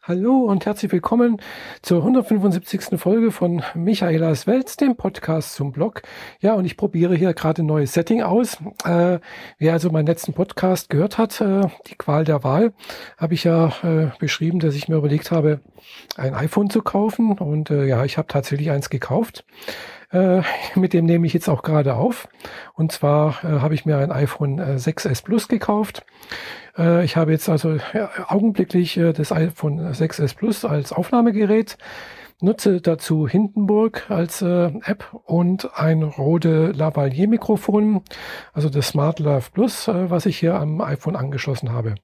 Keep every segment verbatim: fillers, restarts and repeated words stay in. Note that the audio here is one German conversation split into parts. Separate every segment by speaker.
Speaker 1: Hallo und herzlich willkommen zur hundertfünfundsiebzigsten Folge von Michaelas Welt, dem Podcast zum Blog. Ja, und ich probiere hier gerade ein neues Setting aus. Äh, wer also meinen letzten Podcast gehört hat, äh, die Qual der Wahl, habe ich ja äh, beschrieben, dass ich mir überlegt habe, ein iPhone zu kaufen. Und äh, ja, ich habe tatsächlich eins gekauft. Äh, mit dem nehme ich jetzt auch gerade auf. Und zwar äh, habe ich mir ein iPhone äh, sechs S Plus gekauft. Äh, ich habe jetzt also ja, augenblicklich äh, das iPhone sechs S Plus als Aufnahmegerät, nutze dazu Hindenburg als äh, App und ein Rode Lavalier Mikrofon, also das Smart Lav Plus, äh, was ich hier am iPhone angeschlossen habe.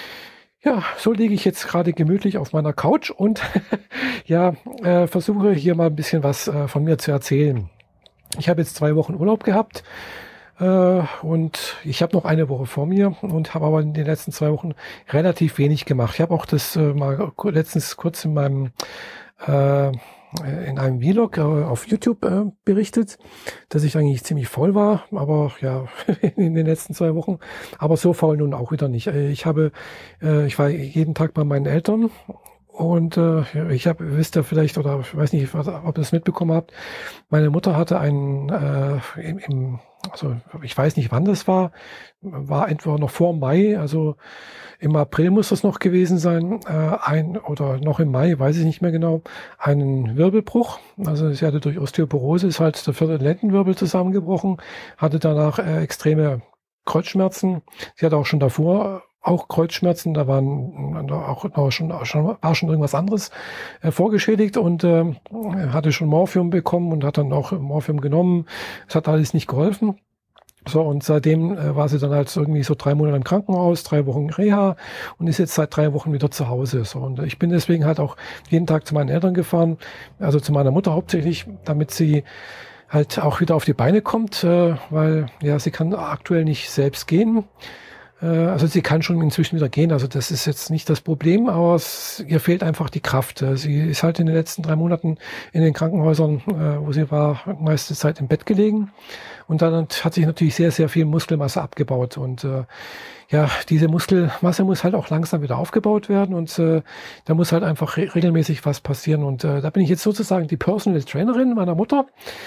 Speaker 1: Ja, so liege ich jetzt gerade gemütlich auf meiner Couch und ja, äh, versuche hier mal ein bisschen was äh, von mir zu erzählen. Ich habe jetzt zwei Wochen Urlaub gehabt äh, und ich habe noch eine Woche vor mir und habe aber in den letzten zwei Wochen relativ wenig gemacht. Ich habe auch das äh, mal letztens kurz in meinem äh, in einem Vlog äh, auf YouTube äh, berichtet, dass ich eigentlich ziemlich faul war, aber ja, in den letzten zwei Wochen. Aber so faul nun auch wieder nicht. Ich habe, äh, ich war jeden Tag bei meinen Eltern und äh, ich habe, wisst ihr vielleicht, oder ich weiß nicht, ob ihr das mitbekommen habt, meine Mutter hatte einen, äh, im, im, also ich weiß nicht, wann das war, war entweder noch vor Mai, also im April muss das noch gewesen sein, äh, ein oder noch im Mai, weiß ich nicht mehr genau, einen Wirbelbruch. Also sie hatte durch Osteoporose, ist halt der vierte Lendenwirbel zusammengebrochen, hatte danach äh, extreme Kreuzschmerzen. Sie hatte auch schon davor auch Kreuzschmerzen, da waren auch, auch schon, schon war schon irgendwas anderes äh, vorgeschädigt und äh, hatte schon Morphium bekommen und hat dann auch Morphium genommen. Es hat alles nicht geholfen. So, und seitdem äh, war sie dann halt irgendwie so drei Monate im Krankenhaus, drei Wochen Reha und ist jetzt seit drei Wochen wieder zu Hause. So, und ich bin deswegen halt auch jeden Tag zu meinen Eltern gefahren, also zu meiner Mutter hauptsächlich, damit sie halt auch wieder auf die Beine kommt, äh, weil ja, sie kann aktuell nicht selbst gehen. Also sie kann schon inzwischen wieder gehen, also das ist jetzt nicht das Problem, aber es, ihr fehlt einfach die Kraft. Sie ist halt in den letzten drei Monaten in den Krankenhäusern, wo sie war, meiste Zeit im Bett gelegen und dann hat sich natürlich sehr, sehr viel Muskelmasse abgebaut und äh, ja, diese Muskelmasse muss halt auch langsam wieder aufgebaut werden und äh, da muss halt einfach re regelmäßig was passieren und äh, da bin ich jetzt sozusagen die Personal Trainerin meiner Mutter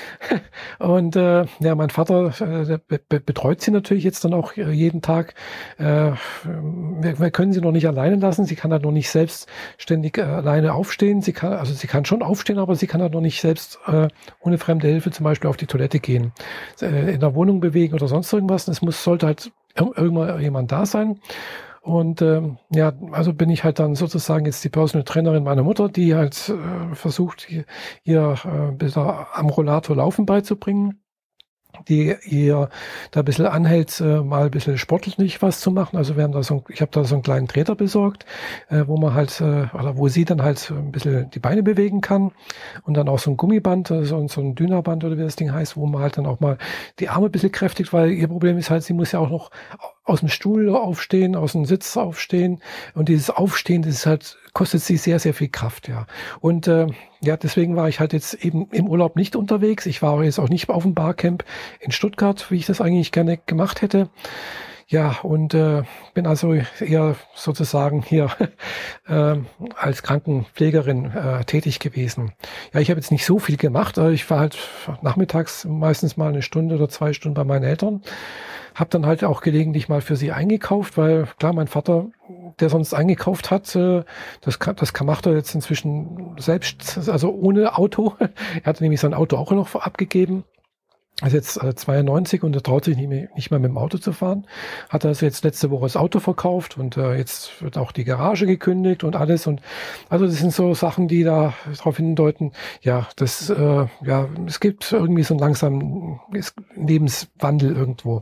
Speaker 1: und äh, ja, mein Vater äh, be betreut sie natürlich jetzt dann auch jeden Tag. Äh, wir, wir können sie noch nicht alleine lassen, sie kann halt noch nicht selbstständig äh, alleine aufstehen, sie kann, also sie kann schon aufstehen, aber sie kann halt noch nicht selbst äh, ohne fremde Hilfe zum Beispiel auf die Toilette gehen, äh, in der Wohnung bewegen oder sonst irgendwas. Es muss, sollte halt irgendwann jemand da sein. Und ähm, ja, also bin ich halt dann sozusagen jetzt die Personal Trainerin meiner Mutter, die halt äh, versucht, ihr, ihr äh, bisschen am Rollator Laufen beizubringen, die ihr da ein bisschen anhält, äh, mal ein bisschen sportlich was zu machen. Also wir haben da so, ich habe da so einen kleinen Treter besorgt, äh, wo man halt, äh, oder wo sie dann halt ein bisschen die Beine bewegen kann und dann auch so ein Gummiband, äh, so, so ein Dynaband oder wie das Ding heißt, wo man halt dann auch mal die Arme ein bisschen kräftigt, weil ihr Problem ist halt, sie muss ja auch noch aus dem Stuhl aufstehen, aus dem Sitz aufstehen und dieses Aufstehen, das ist halt, kostet sie sehr, sehr viel Kraft, ja. Und äh, ja, deswegen war ich halt jetzt eben im Urlaub nicht unterwegs. Ich war jetzt auch nicht auf dem Barcamp in Stuttgart, wie ich das eigentlich gerne gemacht hätte. Ja, und äh, bin also eher sozusagen hier äh, als Krankenpflegerin äh, tätig gewesen. Ja, ich habe jetzt nicht so viel gemacht. Ich war halt nachmittags meistens mal eine Stunde oder zwei Stunden bei meinen Eltern. Hab dann halt auch gelegentlich mal für sie eingekauft, weil klar, mein Vater, der sonst eingekauft hat, äh, das, kann, das kann, macht er jetzt inzwischen selbst, also ohne Auto. Er hatte nämlich sein Auto auch noch abgegeben. Er ist jetzt äh, zweiundneunzig und er traut sich nicht mehr, nicht mehr mit dem Auto zu fahren. Hat also jetzt letzte Woche das Auto verkauft und äh, jetzt wird auch die Garage gekündigt und alles. Und also das sind so Sachen, die da darauf hindeuten, ja, das, äh, ja, es gibt irgendwie so einen langsamen Lebenswandel irgendwo.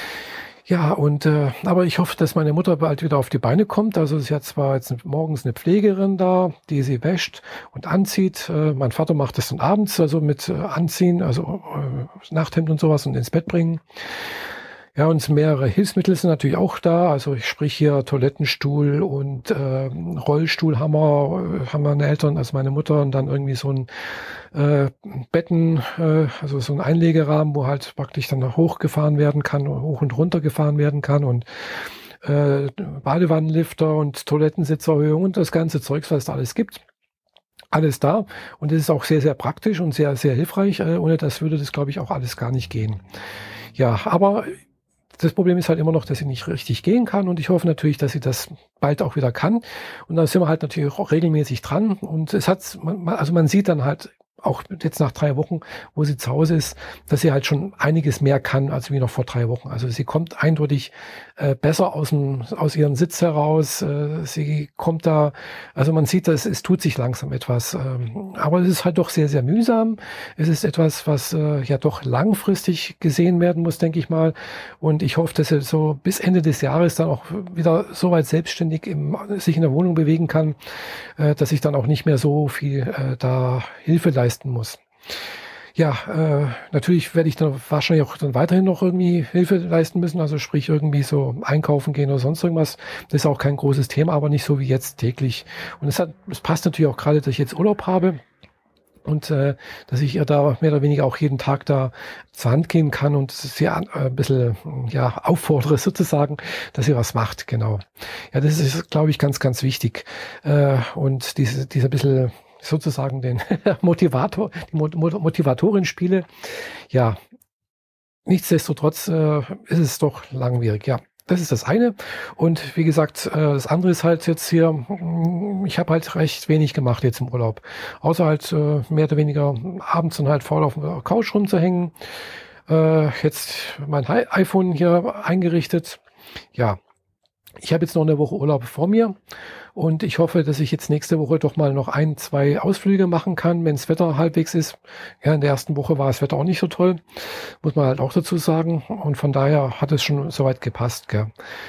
Speaker 1: Ja, und äh, aber ich hoffe, dass meine Mutter bald wieder auf die Beine kommt. Also sie hat zwar jetzt morgens eine Pflegerin da, die sie wäscht und anzieht. Äh, mein Vater macht das dann abends, also mit äh, Anziehen, also äh, Nachthemd und sowas und ins Bett bringen. Ja, und mehrere Hilfsmittel sind natürlich auch da. Also ich sprich hier Toilettenstuhl und äh, Rollstuhlhammer, äh, haben meine Eltern, also meine Mutter, und dann irgendwie so ein äh, Betten, äh, also so ein Einlegerahmen, wo halt praktisch dann hochgefahren werden kann, hoch und runter gefahren werden kann und äh, Badewannenlifter und Toilettensitzerhöhung und das ganze Zeugs, was es da alles gibt. Alles da und es ist auch sehr, sehr praktisch und sehr, sehr hilfreich. Äh, ohne das würde das, glaube ich, auch alles gar nicht gehen. Ja, aber das Problem ist halt immer noch, dass sie nicht richtig gehen kann und ich hoffe natürlich, dass sie das bald auch wieder kann. Und da sind wir halt natürlich auch regelmäßig dran und es hat, also man sieht dann halt auch jetzt nach drei Wochen, wo sie zu Hause ist, dass sie halt schon einiges mehr kann als wie noch vor drei Wochen. Also sie kommt eindeutig äh, besser aus dem, aus ihrem Sitz heraus. Äh, sie kommt da, also man sieht, dass es tut sich langsam etwas. Ähm, aber es ist halt doch sehr, sehr mühsam. Es ist etwas, was äh, ja doch langfristig gesehen werden muss, denke ich mal. Und ich hoffe, dass sie so bis Ende des Jahres dann auch wieder so weit selbstständig im, sich in der Wohnung bewegen kann, äh, dass ich dann auch nicht mehr so viel äh, da Hilfe leisten muss. Ja, äh, natürlich werde ich dann wahrscheinlich auch dann weiterhin noch irgendwie Hilfe leisten müssen, also sprich irgendwie so einkaufen gehen oder sonst irgendwas. Das ist auch kein großes Thema, aber nicht so wie jetzt täglich. Und es hat, es passt natürlich auch gerade, dass ich jetzt Urlaub habe und äh, dass ich ihr da mehr oder weniger auch jeden Tag da zur Hand gehen kann und sie an, äh, ein bisschen ja auffordere sozusagen, dass sie was macht, genau. Ja, das ist, glaube ich, ganz, ganz wichtig. Äh, und diese, dieser bisschen sozusagen den Motivator, die Motivatorin spiele. Ja, nichtsdestotrotz äh, ist es doch langwierig, ja. Das ist das eine. Und wie gesagt, äh, das andere ist halt jetzt hier, ich habe halt recht wenig gemacht jetzt im Urlaub. Außer halt äh, mehr oder weniger abends dann halt faul auf der Couch rumzuhängen. Äh, jetzt mein iPhone hier eingerichtet. Ja, ich habe jetzt noch eine Woche Urlaub vor mir. Und ich hoffe, dass ich jetzt nächste Woche doch mal noch ein, zwei Ausflüge machen kann, wenn das Wetter halbwegs ist. Ja, in der ersten Woche war das Wetter auch nicht so toll, muss man halt auch dazu sagen. Und von daher hat es schon soweit gepasst. Gell.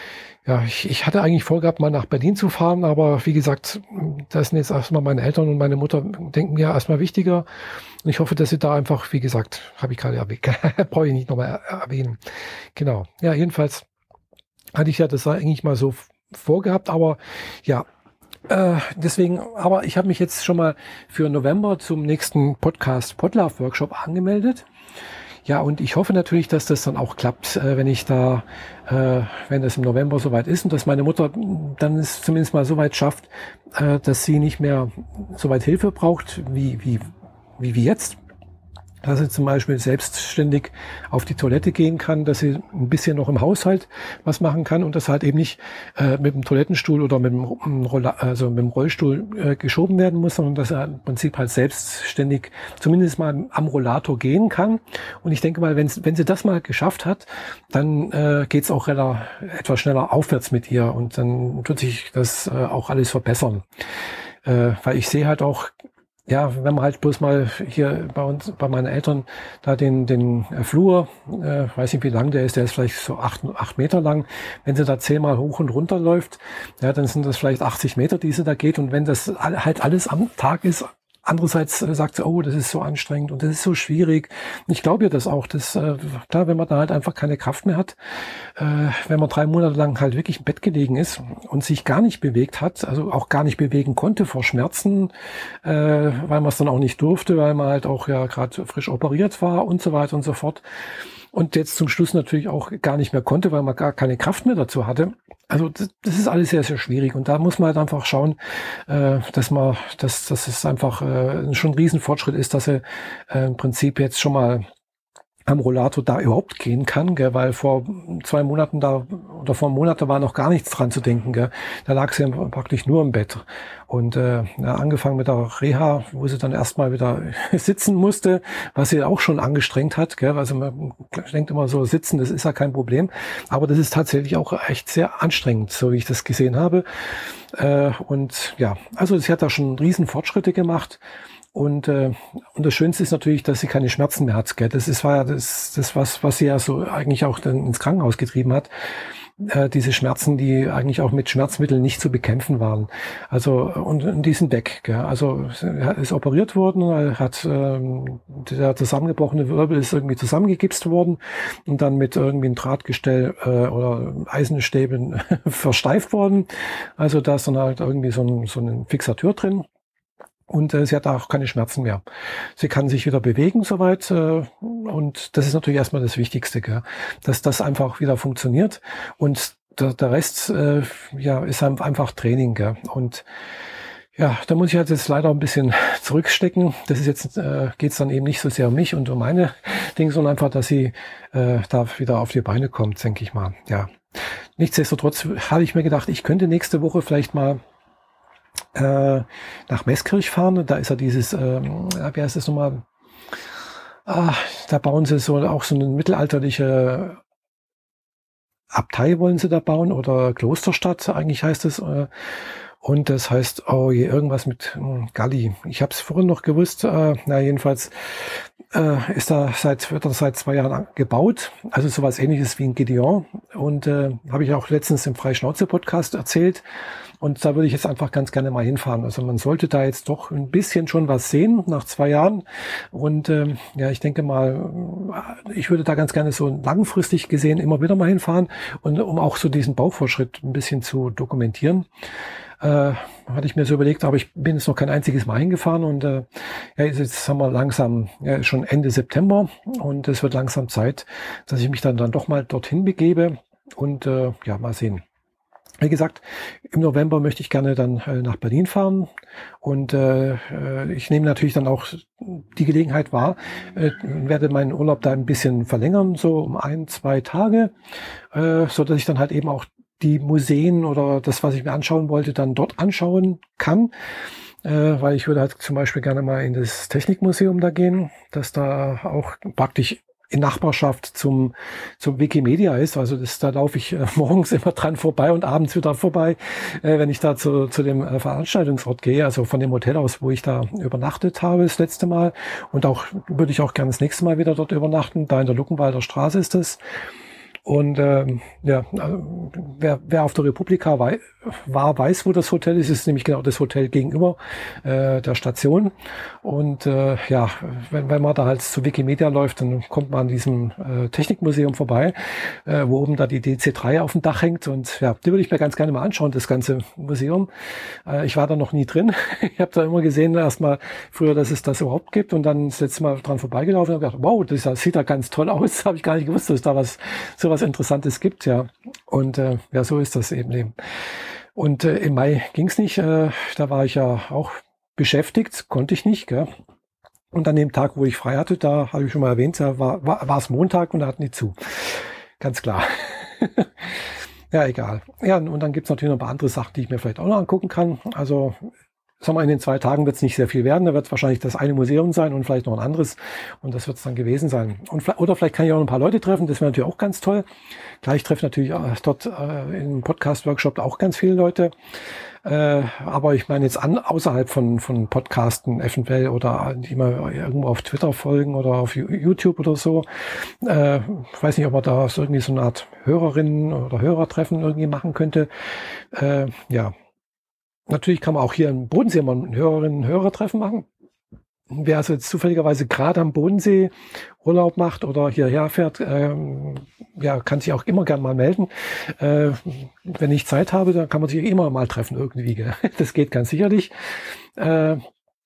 Speaker 1: Ja, ich, ich hatte eigentlich vorgehabt, mal nach Berlin zu fahren, aber wie gesagt, das sind jetzt erstmal meine Eltern und meine Mutter, denken mir erstmal wichtiger. Und ich hoffe, dass sie da einfach, wie gesagt, habe ich gerade erwähnt, brauche ich nicht nochmal erwähnen. Genau, ja, jedenfalls hatte ich ja das eigentlich mal so vorgehabt, aber ja, äh, deswegen, aber ich habe mich jetzt schon mal für November zum nächsten Podcast Podlove Workshop angemeldet. Ja, und ich hoffe natürlich, dass das dann auch klappt, äh, wenn ich da, äh, wenn das im November soweit ist und dass meine Mutter dann es zumindest mal so weit schafft, äh, dass sie nicht mehr so weit Hilfe braucht, wie, wie, wie, wie jetzt. Dass sie zum Beispiel selbstständig auf die Toilette gehen kann, dass sie ein bisschen noch im Haushalt was machen kann und das halt eben nicht äh, mit dem Toilettenstuhl oder mit dem, Rolla, also mit dem Rollstuhl äh, geschoben werden muss, sondern dass er im Prinzip halt selbstständig zumindest mal am Rollator gehen kann. Und ich denke mal, wenn, wenn sie das mal geschafft hat, dann äh, geht es auch rela- etwas schneller aufwärts mit ihr und dann tut sich das äh, auch alles verbessern. Äh, weil ich sehe halt auch, ja, wenn man halt bloß mal hier bei uns, bei meinen Eltern, da den, den Flur, äh, weiß nicht wie lang der ist, der ist vielleicht so acht, acht Meter lang. Wenn sie da zehnmal hoch und runter läuft, ja, dann sind das vielleicht achtzig Meter, die sie da geht. Und wenn das halt alles am Tag ist, andererseits äh, sagt sie, oh, das ist so anstrengend und das ist so schwierig. Und ich glaube ihr das auch, dass, äh, klar, wenn man da halt einfach keine Kraft mehr hat, äh, wenn man drei Monate lang halt wirklich im Bett gelegen ist und sich gar nicht bewegt hat, also auch gar nicht bewegen konnte vor Schmerzen, äh, weil man es dann auch nicht durfte, weil man halt auch ja gerade frisch operiert war und so weiter und so fort. Und jetzt zum Schluss natürlich auch gar nicht mehr konnte, weil man gar keine Kraft mehr dazu hatte. Also das, das ist alles sehr, sehr schwierig. Und da muss man halt einfach schauen, äh, dass man, dass, dass es einfach äh, schon ein Riesenfortschritt ist, dass er äh, im Prinzip jetzt schon mal am Rollator da überhaupt gehen kann, gell, weil vor zwei Monaten da oder vor einem Monat da war noch gar nichts dran zu denken, gell. Da lag sie praktisch nur im Bett und äh, ja, angefangen mit der Reha, wo sie dann erstmal wieder sitzen musste, was sie auch schon angestrengt hat, gell. Also man denkt immer so, sitzen, das ist ja kein Problem, aber das ist tatsächlich auch echt sehr anstrengend, so wie ich das gesehen habe. Äh, und ja, also sie hat da schon riesen Fortschritte gemacht. Und, äh, und das Schönste ist natürlich, dass sie keine Schmerzen mehr hat. Gell? Das ist, war ja das, das was, was sie ja so eigentlich auch dann ins Krankenhaus getrieben hat. Äh, diese Schmerzen, die eigentlich auch mit Schmerzmitteln nicht zu bekämpfen waren. Also, und, und die sind weg. Gell? Also, er ist operiert worden, hat, ähm, der zusammengebrochene Wirbel ist irgendwie zusammengegipst worden und dann mit irgendwie einem Drahtgestell äh, oder Eisenstäben versteift worden. Also, da ist dann halt irgendwie so ein, so ein Fixateur drin. Und äh, sie hat auch keine Schmerzen mehr. Sie kann sich wieder bewegen soweit. Äh, und das ist natürlich erstmal das Wichtigste, gell? Dass das einfach wieder funktioniert. Und der, der Rest äh, ja, ist einfach Training. Gell? Und ja, da muss ich halt jetzt leider ein bisschen zurückstecken. Das ist jetzt, äh, geht's dann eben nicht so sehr um mich und um meine Dinge, sondern einfach, dass sie äh, da wieder auf die Beine kommt, denke ich mal. Ja. Nichtsdestotrotz habe ich mir gedacht, ich könnte nächste Woche vielleicht mal äh, nach Meßkirch fahren. Da ist ja dieses, ähm, wie heißt das nochmal? Ah, da bauen sie so auch so eine mittelalterliche Abtei wollen sie da bauen oder Klosterstadt, eigentlich heißt es. Äh, und das heißt, oh je, irgendwas mit äh, Galli. Ich habe es vorhin noch gewusst. Äh, na jedenfalls äh, ist da seit wird das seit zwei Jahren gebaut. Also sowas Ähnliches wie in Gideon. Und äh, habe ich auch letztens im Freischnauze-Podcast erzählt. Und da würde ich jetzt einfach ganz gerne mal hinfahren. Also man sollte da jetzt doch ein bisschen schon was sehen nach zwei Jahren. Und ähm, ja, ich denke mal, ich würde da ganz gerne so langfristig gesehen immer wieder mal hinfahren. Und um auch so diesen Baufortschritt ein bisschen zu dokumentieren. Äh, hatte ich mir so überlegt, aber ich bin jetzt noch kein einziges Mal hingefahren. Und äh, ja, jetzt haben wir langsam, ja, schon Ende September. Und es wird langsam Zeit, dass ich mich dann, dann doch mal dorthin begebe. Und äh, ja, mal sehen. Wie gesagt, im November möchte ich gerne dann äh, nach Berlin fahren und äh, ich nehme natürlich dann auch die Gelegenheit wahr, äh, werde meinen Urlaub da ein bisschen verlängern, so um ein, zwei Tage, äh, so dass ich dann halt eben auch die Museen oder das, was ich mir anschauen wollte, dann dort anschauen kann, äh, weil ich würde halt zum Beispiel gerne mal in das Technikmuseum da gehen, dass da auch praktisch in Nachbarschaft zum zum Wikimedia ist. Also das, da laufe ich äh, morgens immer dran vorbei und abends wieder vorbei, äh, wenn ich da zu, zu dem äh, Veranstaltungsort gehe, also von dem Hotel aus, wo ich da übernachtet habe das letzte Mal. Und auch würde ich auch gerne das nächste Mal wieder dort übernachten. Da in der Luckenwalder Straße ist das. Und ähm, ja, also, wer, wer auf der Republika wei- war, weiß, wo das Hotel ist. Es ist nämlich genau das Hotel gegenüber äh, der Station. Und äh, ja, wenn, wenn man da halt zu Wikimedia läuft, dann kommt man an diesem äh, Technikmuseum vorbei, äh, wo oben da die D C drei auf dem Dach hängt. Und ja, die würde ich mir ganz gerne mal anschauen, das ganze Museum. Äh, ich war da noch nie drin. Ich habe da immer gesehen, erstmal früher, dass es das überhaupt gibt. Und dann das letzte Mal dran vorbeigelaufen und habe gedacht, wow, das, das sieht da ganz toll aus. Habe ich gar nicht gewusst, dass da was so was Interessantes gibt, ja. Und äh, ja, so ist das eben. Und äh, im Mai ging's nicht. Äh, da war ich ja auch beschäftigt, konnte ich nicht, gell. Und an dem Tag, wo ich frei hatte, da habe ich schon mal erwähnt, da war, war, war es Montag und da hatten die zu. Ganz klar. Ja, egal. Ja, und dann gibt's natürlich noch ein paar andere Sachen, die ich mir vielleicht auch noch angucken kann. Also sagen wir, in den zwei Tagen wird es nicht sehr viel werden. Da wird es wahrscheinlich das eine Museum sein und vielleicht noch ein anderes. Und das wird es dann gewesen sein. Und, oder vielleicht kann ich auch noch ein paar Leute treffen. Das wäre natürlich auch ganz toll. Klar, ich treffe natürlich dort äh, im Podcast-Workshop auch ganz viele Leute. Äh, aber ich meine jetzt an, außerhalb von, von Podcasten eventuell oder die mal irgendwo auf Twitter folgen oder auf YouTube oder so. Äh, ich weiß nicht, ob man da irgendwie so eine Art Hörerinnen oder Hörertreffen irgendwie machen könnte. Äh, ja. Natürlich kann man auch hier im Bodensee mal ein Hörerinnen- und Hörertreffen machen. Wer also jetzt zufälligerweise gerade am Bodensee Urlaub macht oder hierher fährt, ähm, ja, kann sich auch immer gern mal melden. Äh, wenn ich Zeit habe, dann kann man sich immer mal treffen irgendwie. Gell? Das geht ganz sicherlich. Äh,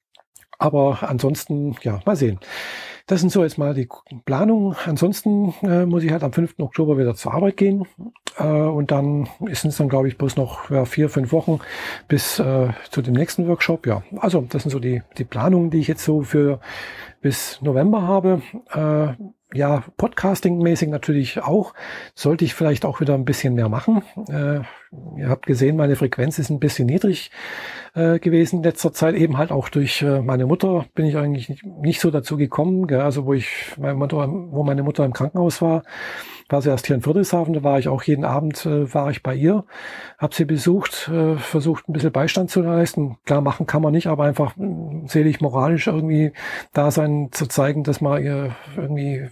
Speaker 1: aber ansonsten, ja, mal sehen. Das sind so jetzt mal die Planungen. Ansonsten äh, muss ich halt am fünften Oktober wieder zur Arbeit gehen. Äh, und dann ist es dann, glaube ich, bloß noch ja, vier, fünf Wochen bis äh, zu dem nächsten Workshop. Ja, also das sind so die, die Planungen, die ich jetzt so für bis November habe. Äh, ja, Podcasting-mäßig natürlich auch. Sollte ich vielleicht auch wieder ein bisschen mehr machen. Äh, ihr habt gesehen, meine Frequenz ist ein bisschen niedrig äh, gewesen in letzter Zeit. Eben halt auch durch äh, meine Mutter bin ich eigentlich nicht, nicht so dazu gekommen. Gell? Also wo ich, meine Mutter, wo meine Mutter im Krankenhaus war, war sie erst hier in Friedrichshafen. Da war ich auch jeden Abend, äh, war ich bei ihr, habe sie besucht, äh, versucht ein bisschen Beistand zu leisten. Klar, machen kann man nicht, aber einfach äh, seelisch, moralisch irgendwie da sein, zu zeigen, dass man ihr irgendwie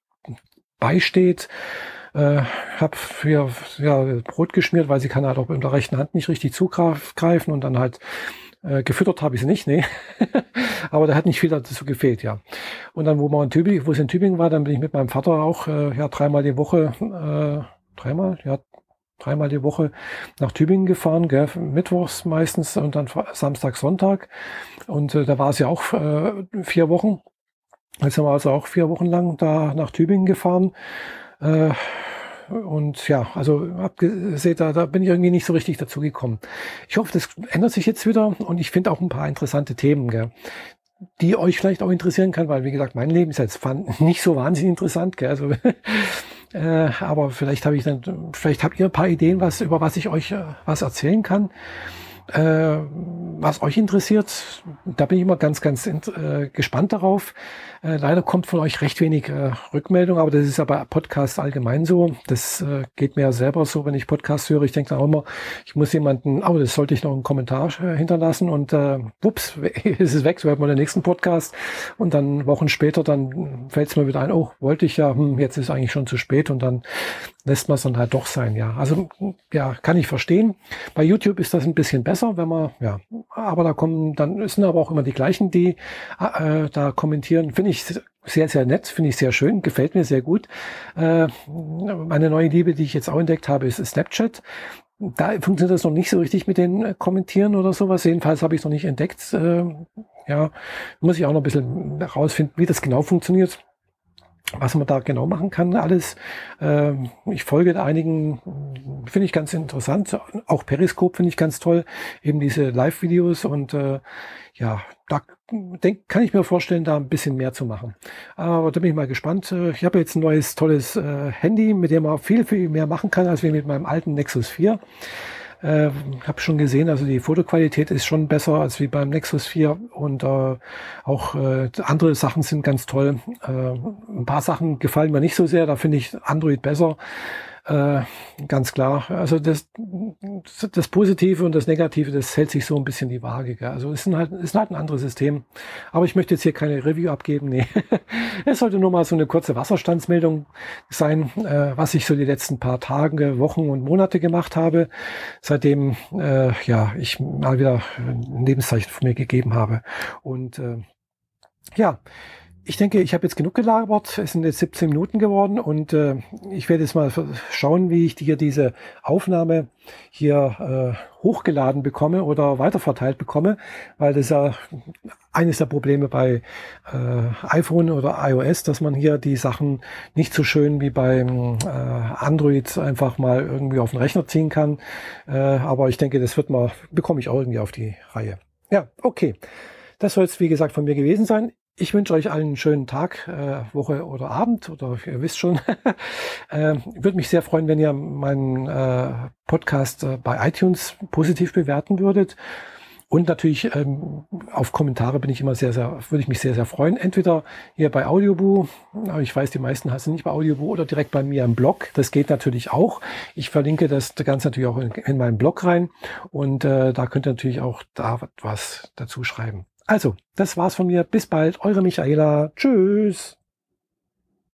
Speaker 1: beisteht. Äh, hab für ja, Brot geschmiert, weil sie kann halt auch mit der rechten Hand nicht richtig zugreifen und dann halt äh, gefüttert habe ich sie nicht, nee. Aber da hat nicht viel dazu gefehlt, ja. Und dann, wo man in Tübingen, wo es in Tübingen war, dann bin ich mit meinem Vater auch äh, ja dreimal die Woche, äh, dreimal, ja, dreimal die Woche nach Tübingen gefahren, gell, mittwochs meistens und dann Samstag, Sonntag. Und äh, da war es ja auch äh, vier Wochen. Jetzt sind wir also auch vier Wochen lang da nach Tübingen gefahren. Äh, und ja, also abgesehen, da, da bin ich irgendwie nicht so richtig dazu gekommen. Ich hoffe, das ändert sich jetzt wieder und ich finde auch ein paar interessante Themen, gell, die euch vielleicht auch interessieren kann, weil wie gesagt, mein Leben ist jetzt nicht so wahnsinnig interessant, gell, also äh, aber vielleicht habe ich dann, vielleicht habt ihr ein paar Ideen, was über was ich euch äh, was erzählen kann. Äh, was euch interessiert, da bin ich immer ganz, ganz äh, gespannt darauf. Äh, leider kommt von euch recht wenig äh, Rückmeldung, aber das ist ja bei Podcasts allgemein so. Das äh, geht mir ja selber so, wenn ich Podcasts höre. Ich denke dann auch immer, ich muss jemanden, oh, das sollte ich noch einen Kommentar äh, hinterlassen und äh, wups, ist es weg, so hört man den nächsten Podcast und dann Wochen später, dann fällt es mir wieder ein, oh, wollte ich ja, hm, jetzt ist eigentlich schon zu spät und dann lässt man es dann halt doch sein, ja. Also, ja, kann ich verstehen. Bei YouTube ist das ein bisschen besser, wenn man, ja, aber da kommen, dann sind aber auch immer die gleichen, die äh, da kommentieren. Finde ich sehr, sehr nett, finde ich sehr schön, gefällt mir sehr gut. Äh, meine neue Liebe, die ich jetzt auch entdeckt habe, ist Snapchat. Da funktioniert das noch nicht so richtig mit den Kommentieren oder sowas. Jedenfalls habe ich es noch nicht entdeckt. Äh, ja, muss ich auch noch ein bisschen herausfinden, wie das genau funktioniert. Was man da genau machen kann, alles. Äh, ich folge da einigen, finde ich ganz interessant. Auch Periscope finde ich ganz toll. Eben diese Live-Videos und äh, ja, da denk, kann ich mir vorstellen, da ein bisschen mehr zu machen. Aber da bin ich mal gespannt. Ich habe jetzt ein neues, tolles äh, Handy, mit dem man viel, viel mehr machen kann, als wir mit meinem alten Nexus vier. Äh, habe schon gesehen, also die Fotoqualität ist schon besser als wie beim Nexus vier und äh, auch äh, andere Sachen sind ganz toll. Äh, ein paar Sachen gefallen mir nicht so sehr, da finde ich Android besser. Äh, ganz klar. Also das, das Positive und das Negative, das hält sich so ein bisschen die Waage. Gell? Also es ist halt, es ist halt ein anderes System. Aber ich möchte jetzt hier keine Review abgeben. Nee. Es sollte nur mal so eine kurze Wasserstandsmeldung sein, äh, was ich so die letzten paar Tage, Wochen und Monate gemacht habe, seitdem äh, ja ich mal wieder ein Lebenszeichen von mir gegeben habe. Und äh, ja, ich denke, ich habe jetzt genug gelabert. Es sind jetzt siebzehn Minuten geworden und äh, ich werde jetzt mal schauen, wie ich hier diese Aufnahme hier äh, hochgeladen bekomme oder weiterverteilt bekomme, weil das ja eines der Probleme bei äh, iPhone oder iOS, dass man hier die Sachen nicht so schön wie beim äh, Android einfach mal irgendwie auf den Rechner ziehen kann. Äh, aber ich denke, das wird mal, bekomme ich auch irgendwie auf die Reihe. Ja, okay. Das soll es, wie gesagt, von mir gewesen sein. Ich wünsche euch allen einen schönen Tag, äh, Woche oder Abend oder ihr wisst schon. äh, würde mich sehr freuen, wenn ihr meinen äh, Podcast äh, bei iTunes positiv bewerten würdet. Und natürlich ähm, auf Kommentare bin ich immer sehr, sehr, würde ich mich sehr, sehr freuen. Entweder hier bei Audioboo, aber ich weiß, die meisten hassen nicht bei Audioboo, oder direkt bei mir im Blog. Das geht natürlich auch. Ich verlinke das Ganze natürlich auch in, in meinen Blog rein. Und äh, da könnt ihr natürlich auch da was dazu schreiben. Also, das war's von mir. Bis bald. Eure Michaela. Tschüss.